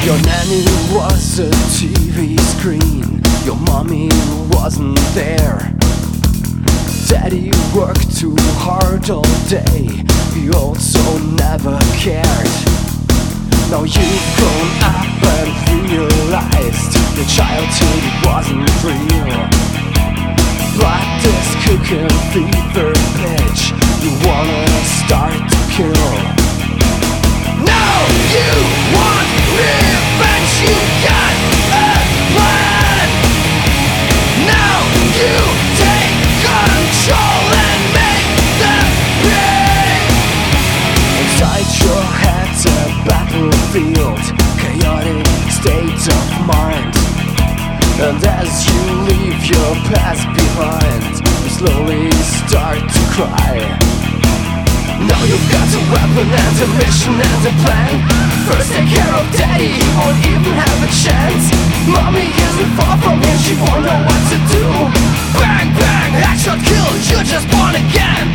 Your nanny was a TV screen. Your mommy wasn't there. Daddy worked too hard all day. He also never cared. Now you've grown up and realized your childhood wasn't real. Blood is cooking fever pitch. You wanna start to kill. Now you want revenge. You got a plan. Now you take control and make them pay. Inside your head's a battlefield, chaotic state of mind. And as you leave your past behind, you slowly start to cry. Now you've got a weapon and a mission and a plan. First take care of daddy, he won't even have a chance. Mommy isn't far from him, she won't know what to do. Bang bang, headshot kill, you're just born again.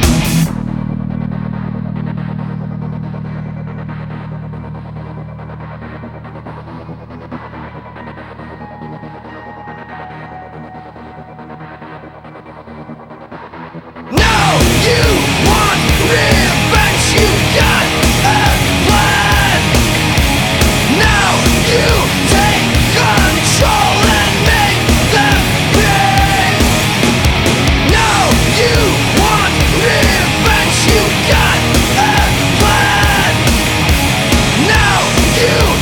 Now you want revenge, you got a plan. Now you take control and make them pay. Now you want revenge, you got a plan. Now you